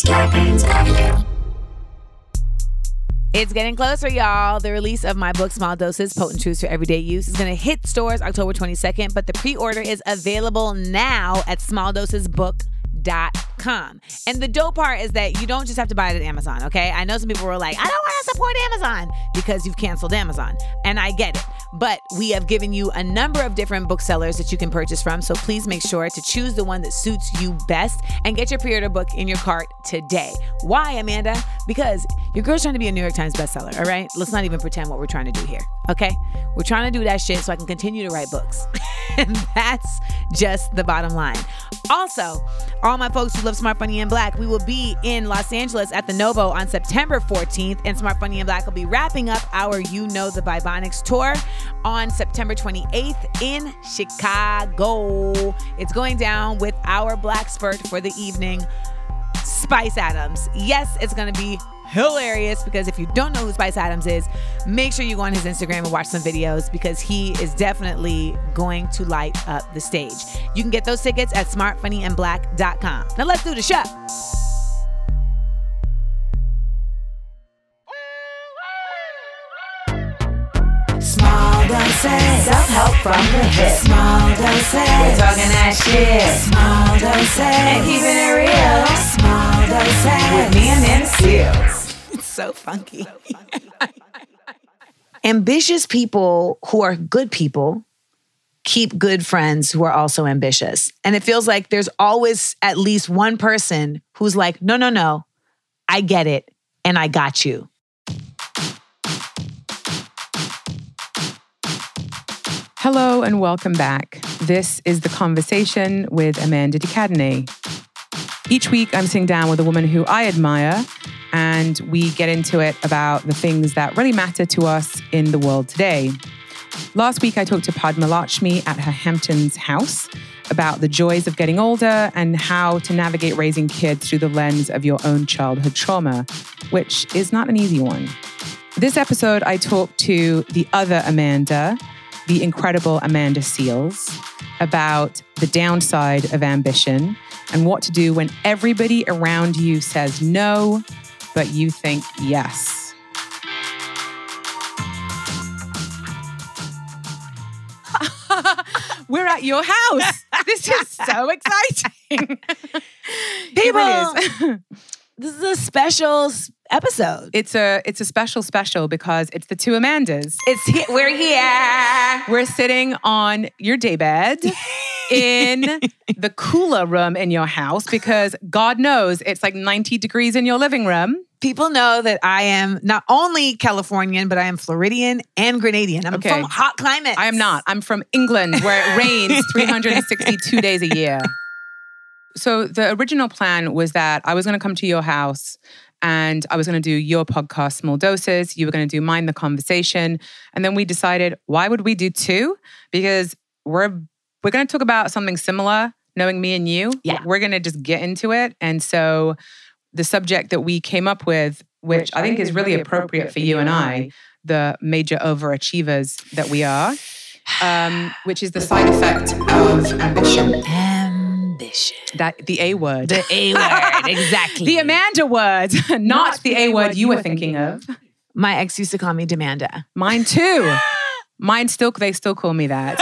Scarpins Avenue. It's getting closer, y'all. The release of my book, Small Doses, Potent Truths for Everyday Use, is going to hit stores October 22nd, but the pre-order is available now at smalldosesbook.com. And the dope part is that you don't just have to buy it at Amazon, okay? I know some people were like, I don't want to support Amazon because you've canceled Amazon. And I get it. But we have given you a number of different booksellers that you can purchase from. So please make sure to choose the one that suits you best and get your pre-order book in your cart today. Why, Amanda? Because your girl's trying to be a New York Times bestseller, all right? Let's not even pretend what we're trying to do here, okay? We're trying to do that shit so I can continue to write books. And that's just the bottom line. Also, all my folks who love Smart, Funny, and Black, we will be in Los Angeles at the Novo on September 14th, and Smart, Funny, and Black will be wrapping up our You Know the Vibonics tour on September 28th in Chicago. It's going down with our Black Spurt for the evening, Spice Adams. Yes, it's going to be hilarious because if you don't know who Spice Adams is, make sure you go on his Instagram and watch some videos because he is definitely going to light up the stage. You can get those tickets at smartfunnyandblack.com. Now let's do the show. Small doses, self-help from the hip. Small doses, We're talking that shit. small doses, And keeping it real. Small doses With me and Amanda Seals. It's so funky. Ambitious people who are good people keep good friends who are also ambitious. And it feels like there's always at least one person who's like, no, I get it and I got you. Hello and welcome back. This is The Conversation with Amanda de Cadenet. Each week, I'm sitting down with a woman who I admire, and we get into it about the things that really matter to us in the world today. Last week, I talked to Padma Lakshmi at her Hamptons house about the joys of getting older and how to navigate raising kids through the lens of your own childhood trauma, which is not an easy one. This episode, I talked to the other Amanda, the incredible Amanda Seals, about the downside of ambition and what to do when everybody around you says no, but you think yes. We're at your house. This is so exciting. People, this is a special episode. It's a special because it's the two Amandas. We're here. We're sitting on your daybed in the cooler room in your house because God knows it's like 90 degrees in your living room. People know that I am not only Californian, but I am Floridian and Grenadian. I'm from hot climates. I am not. I'm from England where it rains 362 days a year. So the original plan was that I was going to come to your house and I was going to do your podcast, Small Doses. You were going to do mine, The Conversation. And then we decided, why would we do two? Because we're going to talk about something similar, knowing me and you. Yeah. We're going to just get into it. And so the subject that we came up with, which I think is really appropriate for you and I, the major overachievers that we are, which is the side effect of ambition. Ambition. That the A word. The A word, exactly. The Amanda word, not the A word you were thinking of. My ex used to call me Demanda. Mine too. They still call me that.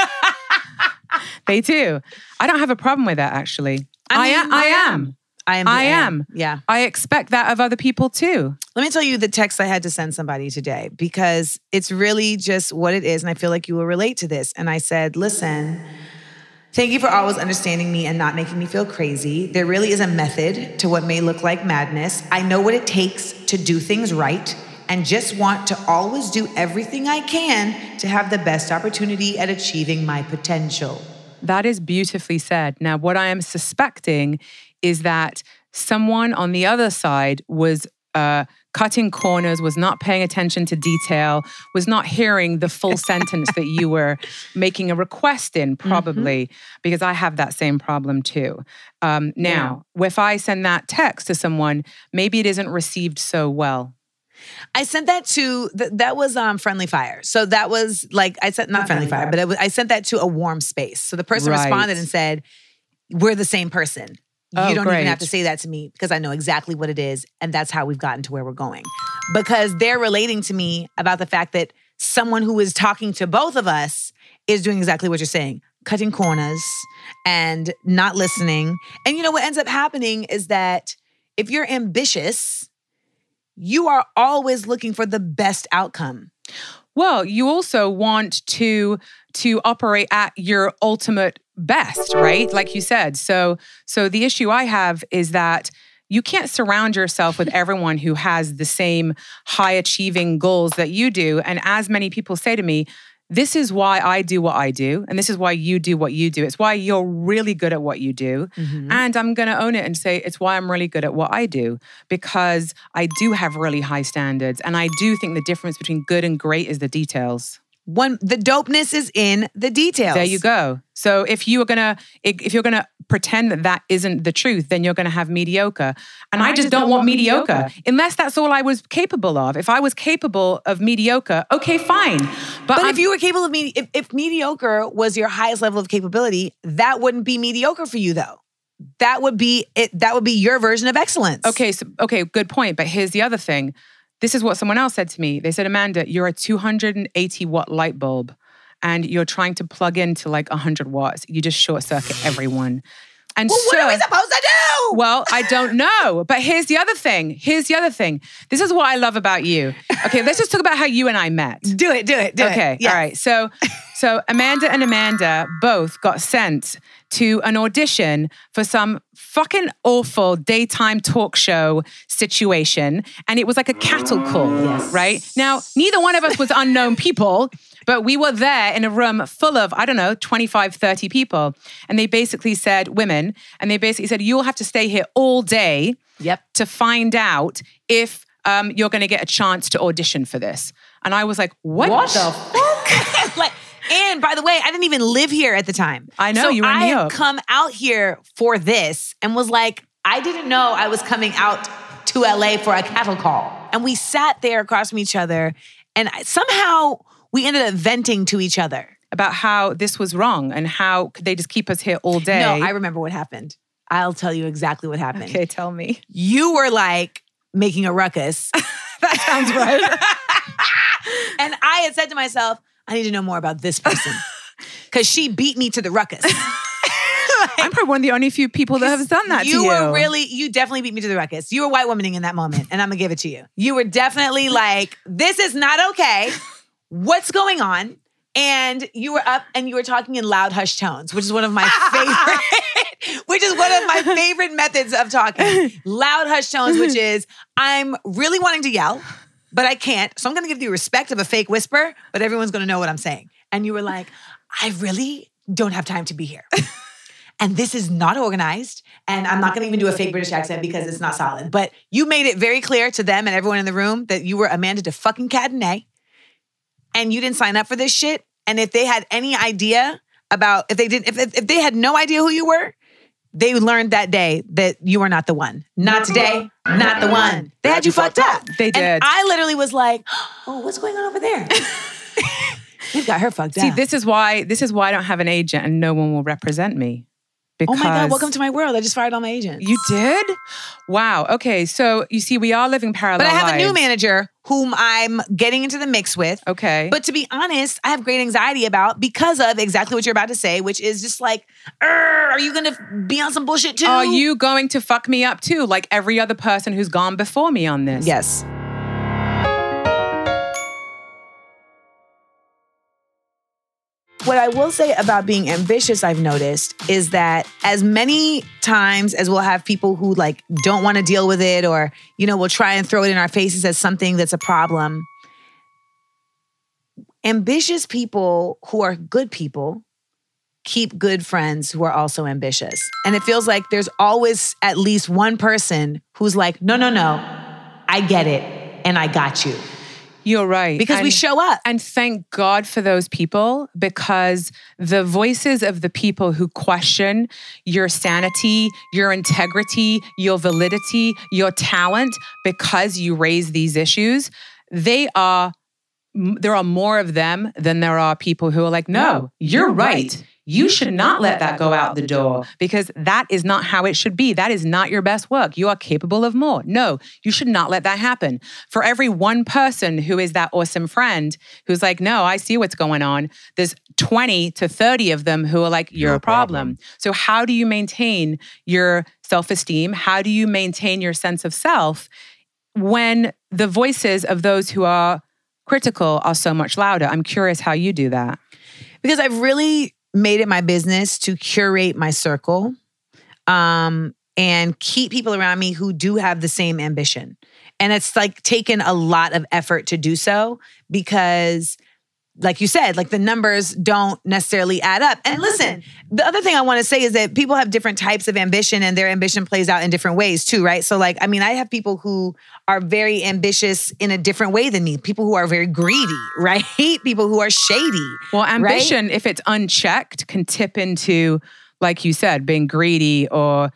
They do. I don't have a problem with that, actually. I am. Yeah. I expect that of other people too. Let me tell you the text I had to send somebody today because it's really just what it is. And I feel like you will relate to this. And I said, listen, thank you for always understanding me and not making me feel crazy. There really is a method to what may look like madness. I know what it takes to do things right and just want to always do everything I can to have the best opportunity at achieving my potential. That is beautifully said. Now, what I am suspecting is that someone on the other side was cutting corners, was not paying attention to detail, was not hearing the full sentence that you were making a request in, probably, because I have that same problem too. Now, if I send that text to someone, maybe it isn't received so well. I sent that to, that was Friendly Fire. So that was like, I sent, not Friendly Fire, but I sent that to a warm space. So the person responded and said, we're the same person. You don't great. even have to say that to me because I know exactly what it is. And that's how we've gotten to where we're going. Because they're relating to me about the fact that someone who is talking to both of us is doing exactly what you're saying. Cutting corners and not listening. And you know what ends up happening is that if you're ambitious, you are always looking for the best outcome. Well, you also want to operate at your ultimate best, right? Like you said. So the issue I have is that you can't surround yourself with everyone who has the same high achieving goals that you do. And as many people say to me, this is why I do what I do. And this is why you do what you do. It's why you're really good at what you do. Mm-hmm. And I'm going to own it and say, it's why I'm really good at what I do. Because I do have really high standards. And I do think the difference between good and great is the details. The dopeness is in the details. There you go. So if you're gonna pretend that isn't the truth, then you're gonna have mediocre. And I just don't want mediocre unless that's all I was capable of. If I was capable of mediocre, okay, fine. But if you were capable of if mediocre was your highest level of capability, that wouldn't be mediocre for you though. That would be it. That would be your version of excellence. Okay, good point. But here's the other thing. This is what someone else said to me. They said, Amanda, you're a 280 watt light bulb and you're trying to plug into like 100 watts. You just short circuit everyone. And what are we supposed to do? Well, I don't know. But here's the other thing. This is what I love about you. Okay, let's just talk about how you and I met. Do it. Okay, Yes. all right. So Amanda both got sent to an audition for some fucking awful daytime talk show situation. And it was like a cattle call, right? Now, neither one of us was unknown people, but we were there in a room full of, 25, 30 people. And they basically said, women, and they basically said, you'll have to stay here all day to find out if you're going to get a chance to audition for this. And I was like, what the fuck? And by the way, I didn't even live here at the time. I know, so you were in New I had York. come out here for this and was like, I didn't know I was coming out to LA for a cattle call. And we sat there across from each other and somehow we ended up venting to each other. About how this was wrong and how could they just keep us here all day? No, I remember what happened. I'll tell you exactly what happened. Okay, tell me. You were like making a ruckus. That sounds right. And I had said to myself, I need to know more about this person because she beat me to the ruckus. I'm probably one of the only few people that have done that to you. You definitely beat me to the ruckus. You were white womaning in that moment, and I'm gonna give it to you. You were definitely like, this is not okay. What's going on? And you were up and you were talking in loud hush tones, which is one of my favorite methods of talking. Loud hush tones, which is I'm really wanting to yell, but I can't. So I'm going to give you respect of a fake whisper, but everyone's going to know what I'm saying. And you were like, I really don't have time to be here. And this is not organized. And I'm not going to even do a fake British accent because it's not solid. But you made it very clear to them and everyone in the room that you were Amanda de fucking Cadenet. And you didn't sign up for this shit. And if they had any idea about, if they had no idea who you were, they learned that day that you were not the one. Not today, not the one. They had you fucked up. They did. And I literally was like, oh, what's going on over there? They've got her fucked up. See, this is why I don't have an agent and no one will represent me. Because oh my God, welcome to my world. I just fired all my agents. You did? Wow. Okay. So you see, we are living parallel lives. But I have a new manager whom I'm getting into the mix with. Okay. But to be honest, I have great anxiety about because of exactly what you're about to say, which is just like, are you going to be on some bullshit too? Are you going to fuck me up too? Like every other person who's gone before me on this? Yes. What I will say about being ambitious, I've noticed, is that as many times as we'll have people who like don't want to deal with it or, we'll try and throw it in our faces as something that's a problem. Ambitious people who are good people keep good friends who are also ambitious. And it feels like there's always at least one person who's like, no, I get it and I got you. You're right. Because we show up. And thank God for those people, because the voices of the people who question your sanity, your integrity, your validity, your talent, because you raise these issues, there are more of them than there are people who are like, no, you're right. you should not let that go out the door because that is not how it should be. That is not your best work. You are capable of more. No, you should not let that happen. For every one person who is that awesome friend who's like, no, I see what's going on, there's 20 to 30 of them who are like, you're a problem. So how do you maintain your self-esteem? How do you maintain your sense of self when the voices of those who are critical are so much louder? I'm curious how you do that. Because I've really made it my business to curate my circle and keep people around me who do have the same ambition. And it's like taken a lot of effort to do so because, like you said, like the numbers don't necessarily add up. And listen, the other thing I want to say is that people have different types of ambition and their ambition plays out in different ways too, right? So like, I mean, I have people who are very ambitious in a different way than me. People who are very greedy, right? People who are shady. Well, ambition, if it's unchecked, can tip into, like you said, being greedy or,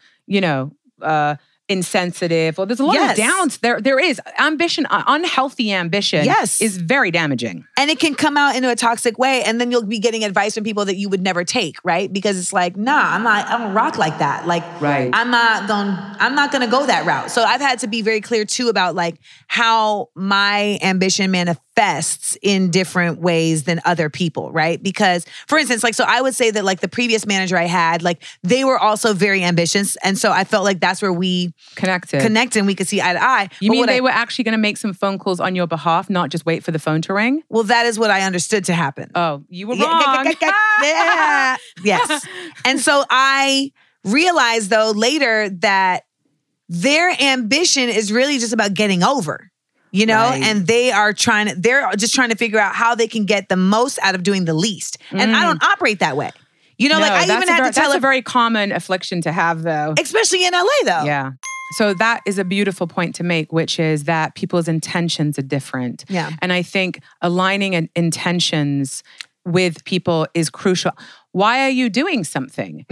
insensitive, or there's a lot of downs. There is ambition, unhealthy ambition is very damaging. And it can come out into a toxic way. And then you'll be getting advice from people that you would never take, right? Because it's like, nah, I don't rock like that. Like, I'm not gonna go that route. So I've had to be very clear too about like how my ambition manifests in different ways than other people, right? Because for instance, like, so I would say that like the previous manager I had, like they were also very ambitious. And so I felt like that's where we connected and we could see eye to eye. You mean they were actually going to make some phone calls on your behalf, not just wait for the phone to ring? Well, that is what I understood to happen. Oh, you were wrong. Yeah. Yes. And so I realized though later that their ambition is really just about getting over. And they're just trying to figure out how they can get the most out of doing the least. And I don't operate that way. That's a very common affliction to have though. Especially in LA though. Yeah. So that is a beautiful point to make, which is that people's intentions are different. Yeah. And I think aligning intentions with people is crucial. Why are you doing something?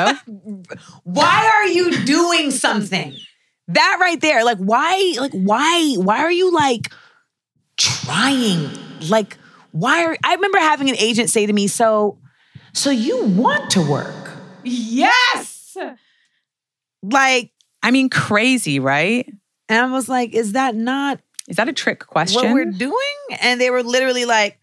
Why are you doing something? That right there, like why are you like trying? Like I remember having an agent say to me, so you want to work? Yes. Like, I mean, crazy, right? And I was like, is that a trick question? What we're doing? And they were literally like,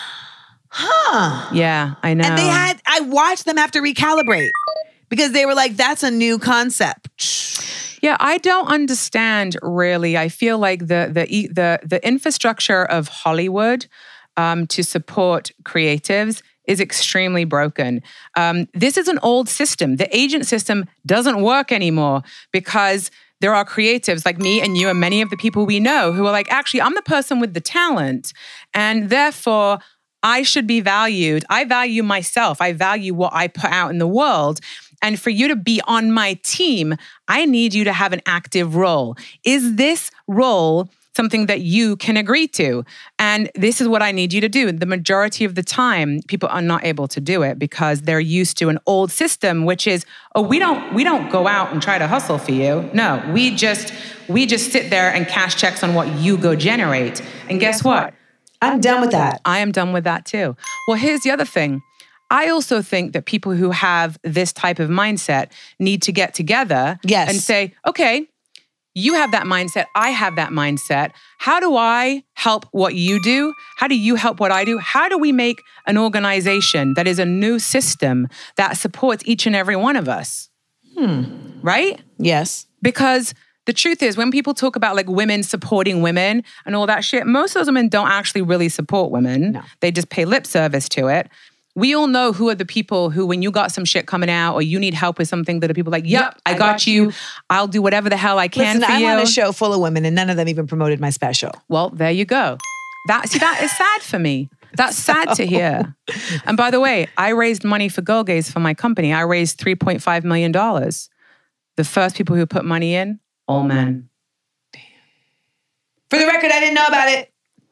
huh. Yeah, I know. And I watched them have to recalibrate because they were like, that's a new concept. Yeah, I don't understand really. I feel like the infrastructure of Hollywood to support creatives is extremely broken. This is an old system. The agent system doesn't work anymore because there are creatives like me and you and many of the people we know who are like, actually, I'm the person with the talent and therefore I should be valued. I value myself. I value what I put out in the world. And for you to be on my team, I need you to have an active role. Is this role something that you can agree to? And this is what I need you to do. The majority of the time, people are not able to do it because they're used to an old system, which is, we don't go out and try to hustle for you. No, we just sit there and cash checks on what you go generate. And guess what? I'm done with that. I am done with that too. Well, here's the other thing. I also think that people who have this type of mindset need to get together and say, okay, you have that mindset, I have that mindset. How do I help what you do? How do you help what I do? How do we make an organization that is a new system that supports each and every one of us? Right? Yes. Because the truth is, when people talk about like women supporting women and all that shit, most of those women don't actually really support women. No. They just pay lip service to it. We all know who are the people who, when you got some shit coming out or you need help with something, that are people like, yep, I got you. I'll do whatever the hell I can for you. I'm on a show full of women and none of them even promoted my special. Well, there you go. That is sad for me. That's sad to hear. And by the way, I raised money for Girl Gaze for my company. I raised $3.5 million. The first people who put money in, all men. For the record, I didn't know about it.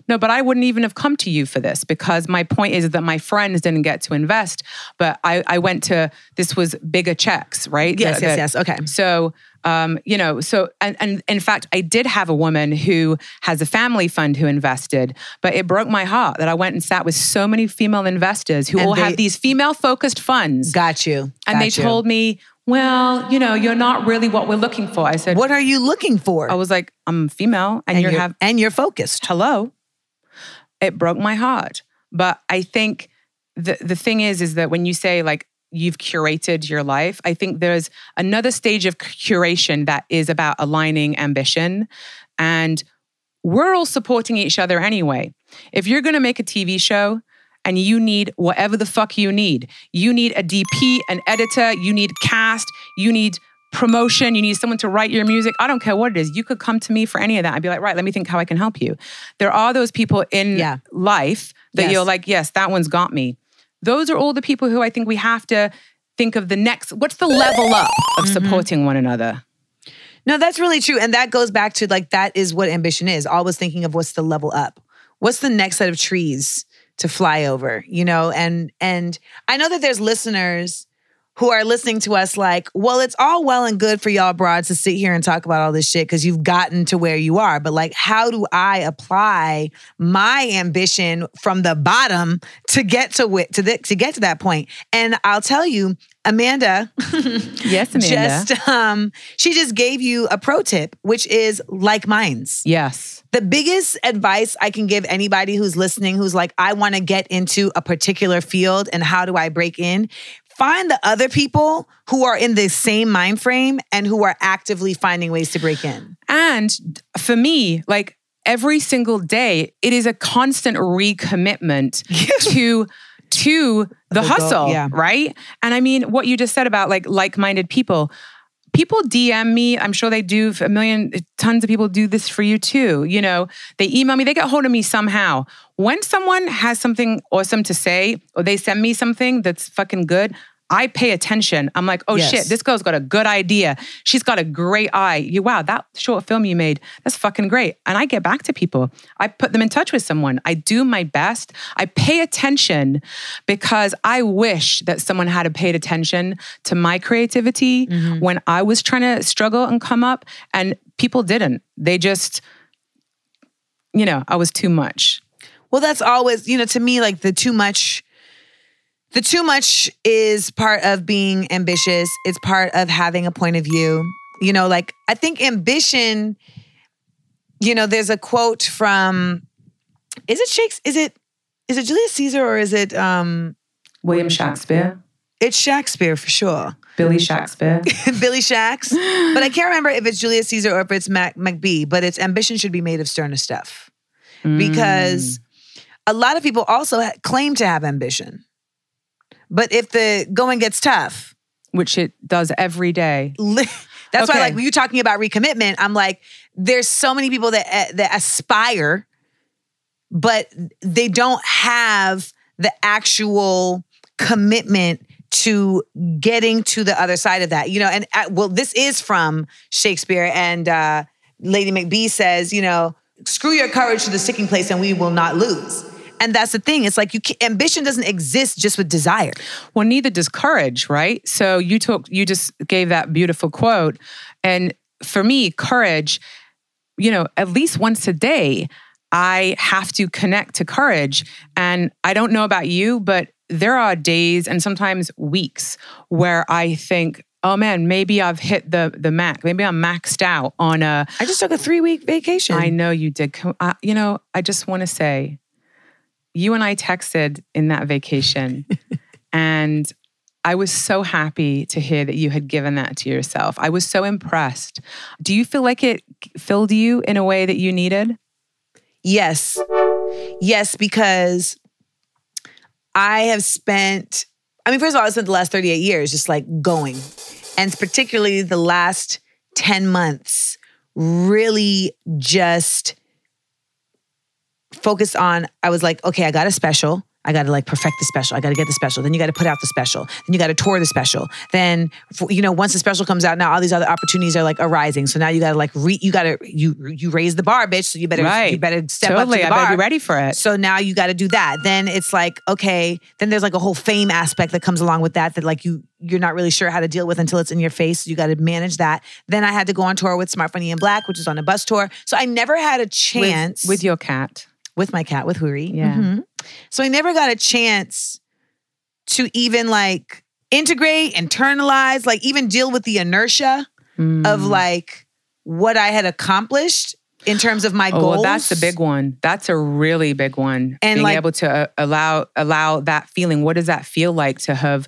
No, but I wouldn't even have come to you for this, because my point is that my friends didn't get to invest, but I went to, this was bigger checks, right? Yes. Okay. So, and in fact, I did have a woman who has a family fund who invested, but it broke my heart that I went and sat with so many female investors who have these female-focused funds. Got you. And they told me, well, you're not really what we're looking for. I said, what are you looking for? I was like, I'm female and you're focused. Hello. It broke my heart. But I think the thing is that when you say like, you've curated your life, I think there's another stage of curation that is about aligning ambition. And we're all supporting each other anyway. If you're going to make a TV show and you need whatever the fuck you need a DP, an editor, you need cast, you need promotion, you need someone to write your music. I don't care what it is. You could come to me for any of that. I'd be like, right, let me think how I can help you. There are those people in life that you're like, yes, that one's got me. Those are all the people who I think we have to think of the next, what's the level up of supporting one another? No, that's really true. And that goes back to like, that is what ambition is. Always thinking of what's the level up. What's the next set of trees to fly over, And I know that there's listeners who are listening to us like, well, it's all well and good for y'all broads to sit here and talk about all this shit because you've gotten to where you are. But like, how do I apply my ambition from the bottom to get to that point? And I'll tell you, Amanda. Yes, Amanda. She just gave you a pro tip, which is like minds. Yes. The biggest advice I can give anybody who's listening, who's like, I want to get into a particular field and how do I break in? Find the other people who are in the same mind frame and who are actively finding ways to break in. And for me, like every single day, it is a constant recommitment to the hustle, right? And I mean, what you just said about like-minded people DM me. I'm sure they do. Tons of people do this for you too. They email me, they get hold of me somehow. When someone has something awesome to say, or they send me something that's fucking good, I pay attention. I'm like, oh shit, this girl's got a good idea. She's got a great eye. Wow, that short film you made, that's fucking great. And I get back to people. I put them in touch with someone. I do my best. I pay attention because I wish that someone had paid attention to my creativity when I was trying to struggle and come up, and people didn't. They just, I was too much. Well, that's always, to me, like the too much is part of being ambitious. It's part of having a point of view. I think ambition, there's a quote from, is it Shakespeare? Is it Julius Caesar or is it William Shakespeare? It's Shakespeare for sure. Billy Shakespeare. Billy Shaks. But I can't remember if it's Julius Caesar or if it's MacB, but it's ambition should be made of sterner stuff. Because a lot of people also claim to have ambition. But if the going gets tough, which it does every day. That's why, when you're talking about recommitment, I'm like, there's so many people that aspire, but they don't have the actual commitment to getting to the other side of that. This is from Shakespeare, and Lady MacB says, screw your courage to the sticking place and we will not lose. And that's the thing. It's like ambition doesn't exist just with desire. Well, neither does courage, right? So you just gave that beautiful quote. And for me, courage, at least once a day, I have to connect to courage. And I don't know about you, but there are days and sometimes weeks where I think, oh man, maybe I've hit the max. Maybe I'm maxed out on I just took a 3-week vacation. I know you did. I just want to say, you and I texted in that vacation and I was so happy to hear that you had given that to yourself. I was so impressed. Do you feel like it filled you in a way that you needed? Yes. Yes, because I have spent, first of all, I spent the last 38 years just like going. And particularly the last 10 months really just focused on, I was like, okay, I got a special. I got to like perfect the special. I got to get the special. Then you got to put out the special. Then you got to tour the special. Then, once the special comes out, now all these other opportunities are like arising. So now you got to like, you raise the bar, bitch. So you better step up to the bar. I better be ready for it. So now you got to do that. Then it's like, okay, then there's like a whole fame aspect that comes along with that like you're not really sure how to deal with until it's in your face. So you got to manage that. Then I had to go on tour with Smart, Funny, and Black, which is on a bus tour. So I never had a chance. With your cat. With my cat, with Huri. Yeah. Mm-hmm. So I never got a chance to even like integrate, internalize, like even deal with the inertia of like what I had accomplished in terms of my goals. Well, that's the big one. That's a really big one. And being able to allow that feeling. What does that feel like to have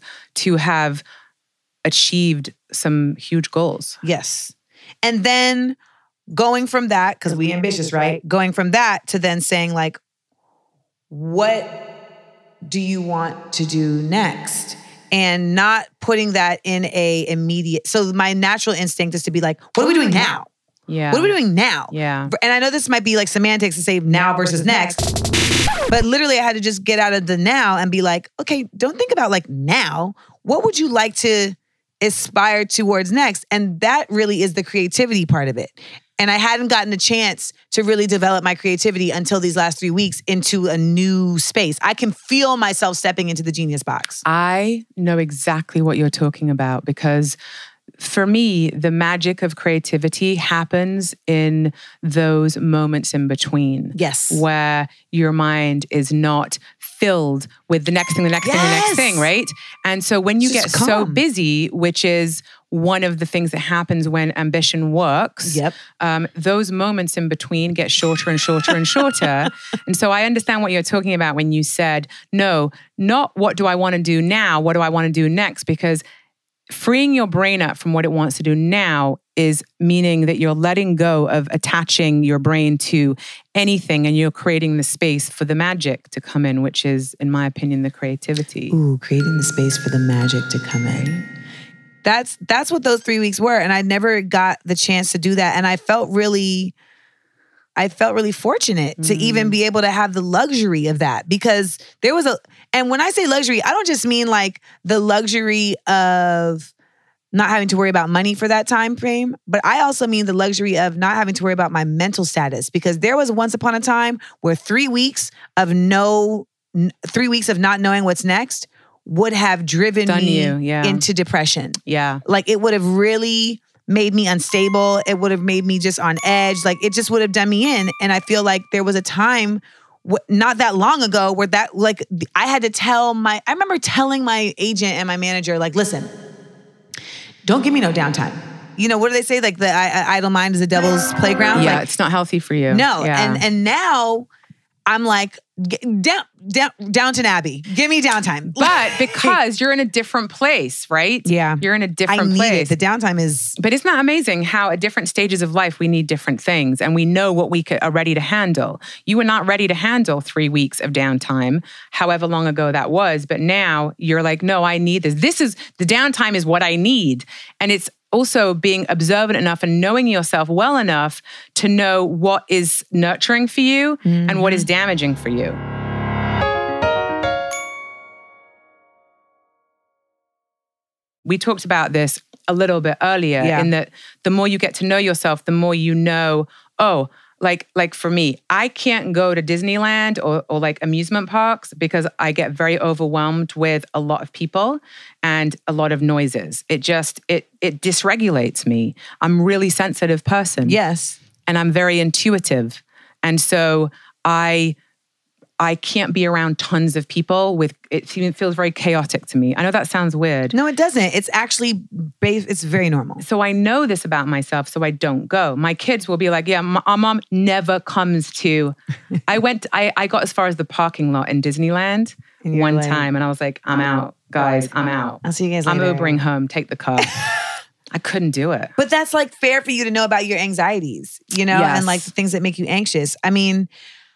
achieved some huge goals? Yes. And then going from that, because we ambitious, right? Going from that to then saying like, what do you want to do next? And not putting that in a immediate. So my natural instinct is to be like, what are we doing now? Yeah. What are we doing now? Yeah. And I know this might be like semantics to say now versus next. But literally I had to just get out of the now and be like, okay, don't think about like now. What would you like to aspire towards next? And that really is the creativity part of it. And I hadn't gotten a chance to really develop my creativity until these last 3 weeks into a new space. I can feel myself stepping into the genius box. I know exactly what you're talking about because for me, the magic of creativity happens in those moments in between. Yes. Where your mind is not filled with the next thing, the next thing, the next thing, right? And so when you get so busy, which is one of the things that happens when ambition works, those moments in between get shorter and shorter and shorter. And so I understand what you're talking about when you said, no, not what do I want to do now? What do I want to do next? Because freeing your brain up from what it wants to do now is meaning that you're letting go of attaching your brain to anything and you're creating the space for the magic to come in, which is, in my opinion, the creativity. Ooh, creating the space for the magic to come in. That's what those 3 weeks were. And I never got the chance to do that. And I felt really fortunate to even be able to have the luxury of that because there was and when I say luxury, I don't just mean like the luxury of not having to worry about money for that time frame, but I also mean the luxury of not having to worry about my mental status because there was once upon a time where 3 weeks of 3 weeks of not knowing what's next would have driven me into depression. Yeah. Like it would have really made me unstable. It would have made me just on edge. Like it just would have done me in. And I feel like there was a time not that long ago where that like I had to I remember telling my agent and my manager like, listen, don't give me no downtime. You know, what do they say? Like the idle mind is the devil's playground. Yeah, like, it's not healthy for you. No. Yeah. And now I'm like, Downton Abbey. Give me downtime. But because you're in a different place, right? Yeah. You're in a different place. The downtime is... But isn't that amazing how at different stages of life we need different things and we know what we are ready to handle. You were not ready to handle 3 weeks of downtime, however long ago that was. But now you're like, no, I need this. The downtime is what I need. And it's also being observant enough and knowing yourself well enough to know what is nurturing for you and what is damaging for you. We talked about this a little bit earlier in that the more you get to know yourself, the more you know, like for me, I can't go to Disneyland or like amusement parks because I get very overwhelmed with a lot of people and a lot of noises. It dysregulates me. I'm a really sensitive person. Yes. And I'm very intuitive. And so I can't be around tons of people it feels very chaotic to me. I know that sounds weird. No, it doesn't. It's actually, it's very normal. So I know this about myself, so I don't go. My kids will be like, yeah, our mom never comes to, I got as far as the parking lot in Disneyland one time and I was like, I'm out, guys, I'm out. I'll see you guys later. I'm Ubering home, take the car. I couldn't do it. But that's like fair for you to know about your anxieties, you know, and like the things that make you anxious. I mean,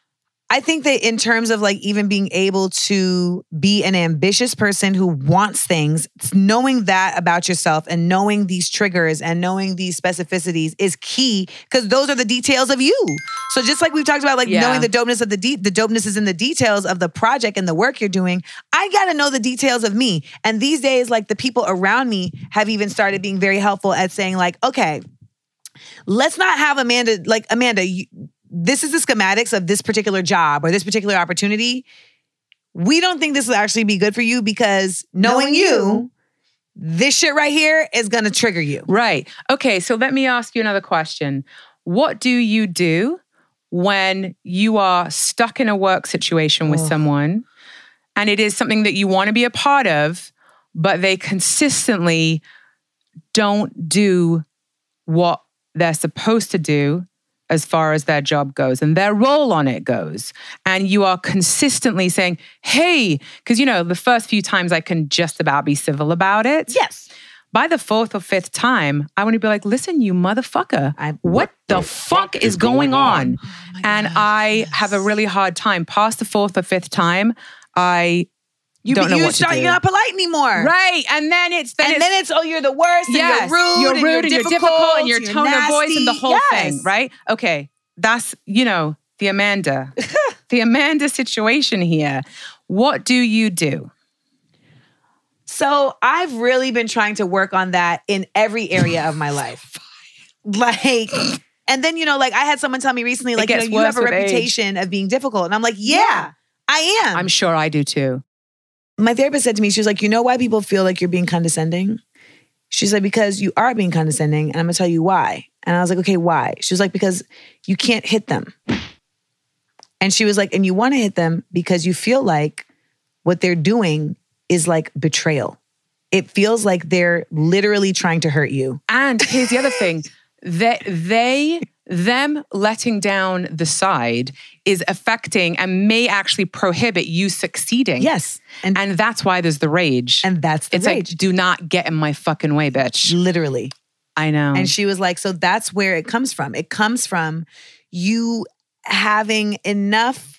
I think that in terms of like even being able to be an ambitious person who wants things, knowing that about yourself and knowing these triggers and knowing these specificities is key because those are the details of you. So just like we've talked about, like knowing the dopeness of the dopeness is in the details of the project and the work you're doing. I got to know the details of me. And these days, like the people around me have even started being very helpful at saying like, okay, let's not have Amanda, this is the schematics of this particular job or this particular opportunity. We don't think this will actually be good for you because knowing you, this shit right here is going to trigger you. Right. Okay, so let me ask you another question. What do you do when you are stuck in a work situation with someone and it is something that you want to be a part of, but they consistently don't do what they're supposed to do as far as their job goes and their role on it goes. And you are consistently saying, hey, because the first few times I can just about be civil about it. Yes. By the fourth or fifth time, I want to be like, listen, you motherfucker, what the fuck is going on? And I have a really hard time. Past the fourth or fifth time, I don't know what to do. You're not polite anymore. Right. And then it's you're the worst and you're rude and you're difficult and your tone of voice and the whole thing, right? Okay. That's, the Amanda. The Amanda situation here. What do you do? So I've really been trying to work on that in every area of my life. And then, I had someone tell me recently, like, you have a reputation of being difficult. And I'm like, yeah, I am. I'm sure I do too. My therapist said to me, she was like, you know why people feel like you're being condescending? She's like, because you are being condescending, and I'm going to tell you why. And I was like, okay, why? She was like, because you can't hit them. And she was like, and you want to hit them because you feel like what they're doing is like betrayal. It feels like they're literally trying to hurt you. And here's the other thing. Them letting down the side is affecting and may actually prohibit you succeeding. Yes. And that's why there's the rage. And that's the rage. Like, do not get in my fucking way, bitch. Literally. I know. And she was like, so that's where it comes from. It comes from you having enough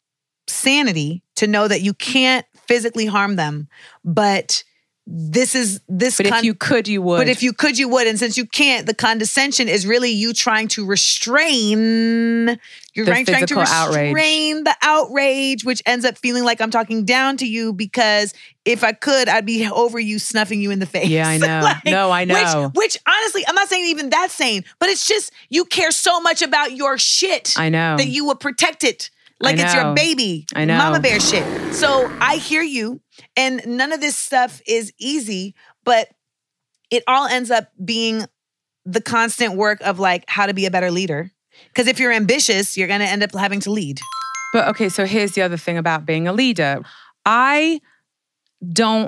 sanity to know that you can't physically harm them, but if you could, you would. But if you could, you would. And since you can't, the condescension is really you trying to restrain. You're trying to restrain the outrage, which ends up feeling like I'm talking down to you because if I could, I'd be over you, snuffing you in the face. Yeah, I know. I know. Which honestly, I'm not saying even that's sane, but it's just you care so much about your shit. I know. That you would protect it. Like it's your baby. I know. Mama bear shit. So I hear you. And none of this stuff is easy, but it all ends up being the constant work of like how to be a better leader. Because if you're ambitious, you're going to end up having to lead. But okay, so here's the other thing about being a leader. I don't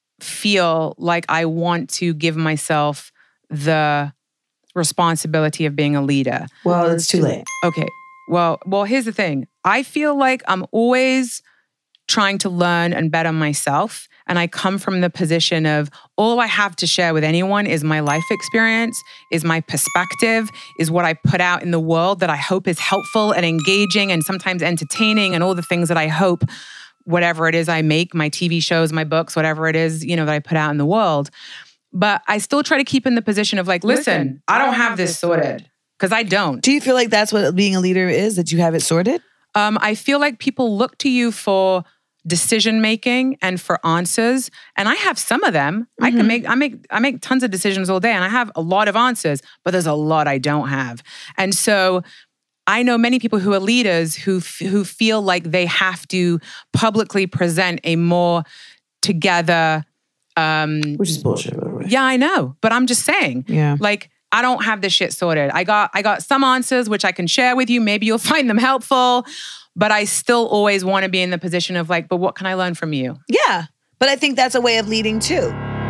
feel like I want to give myself the responsibility of being a leader. Well, it's too late. Okay. Well, here's the thing. I feel like I'm always trying to learn and better myself. And I come from the position of all I have to share with anyone is my life experience, is my perspective, is what I put out in the world that I hope is helpful and engaging and sometimes entertaining and all the things that I hope, whatever it is I make, my TV shows, my books, whatever it is, that I put out in the world. But I still try to keep in the position of like, listen, I don't have this sorted. Because I don't. Do you feel like that's what being a leader is, that you have it sorted? I feel like people look to you for decision-making and for answers. And I have some of them. Mm-hmm. I make tons of decisions all day and I have a lot of answers, but there's a lot I don't have. And so I know many people who are leaders who feel like they have to publicly present a more together... which is bullshit, by the way. Yeah, I know. But I'm just saying. Yeah. Like, I don't have this shit sorted. I got some answers which I can share with you. Maybe you'll find them helpful, but I still always want to be in the position of like, but what can I learn from you? Yeah, but I think that's a way of leading too.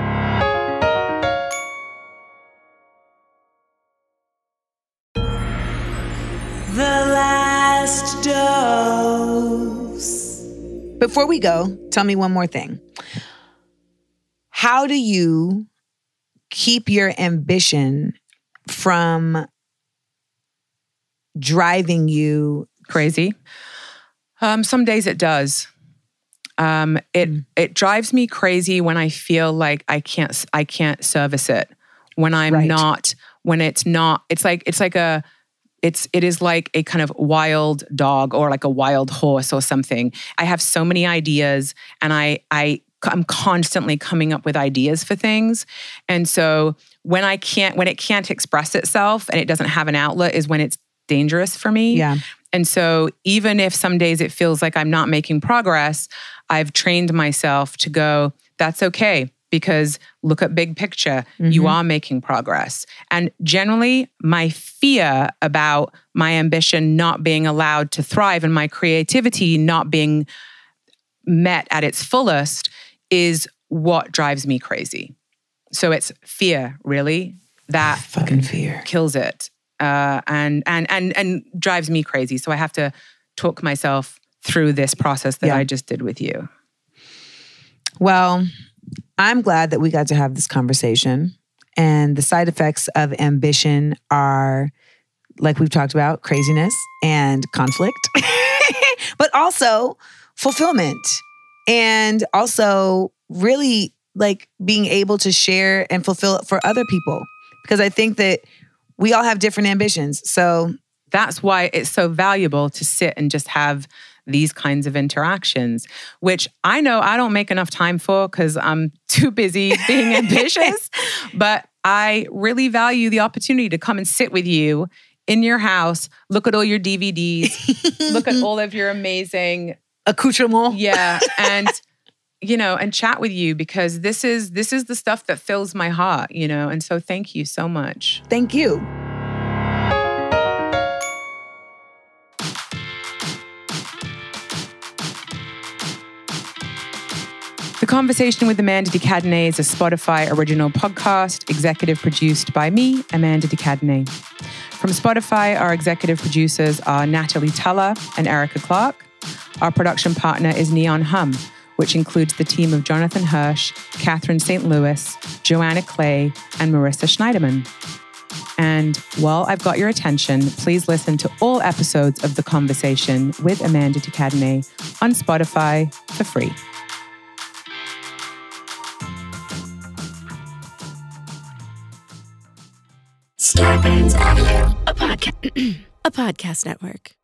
The last dose. Before we go, tell me one more thing. How do you keep your ambition from driving you crazy? Some days it does. It drives me crazy when I feel like I can't service it. When I'm not, when it's not, it is like a kind of wild dog or like a wild horse or something. I have so many ideas and I'm constantly coming up with ideas for things. And so when it can't express itself and it doesn't have an outlet is when it's dangerous for me. Yeah. And so even if some days it feels like I'm not making progress, I've trained myself to go, that's okay, because look at big picture, you are making progress. And generally, my fear about my ambition not being allowed to thrive and my creativity not being met at its fullest is what drives me crazy. So it's fear, really, that fucking fear kills it. And drives me crazy. So I have to talk myself through this process that I just did with you. Well, I'm glad that we got to have this conversation. And the side effects of ambition are, like we've talked about, craziness and conflict, but also fulfillment. And also really like being able to share and fulfill it for other people. Because I think that we all have different ambitions. So that's why it's so valuable to sit and just have these kinds of interactions, which I know I don't make enough time for because I'm too busy being ambitious. But I really value the opportunity to come and sit with you in your house, look at all your DVDs, look at all of your amazing accoutrements. Yeah. And and chat with you, because this is the stuff that fills my heart, And so thank you so much. Thank you. The Conversation with Amanda de Cadenet is a Spotify original podcast, executive produced by me, Amanda de Cadenet. From Spotify, our executive producers are Natalie Tuller and Erica Clark. Our production partner is Neon Hum, which includes the team of Jonathan Hirsch, Catherine St. Louis, Joanna Clay, and Marissa Schneiderman. And while I've got your attention, please listen to all episodes of The Conversation with Amanda de Cadenet on Spotify for free. Starburns Audio, a podcast network.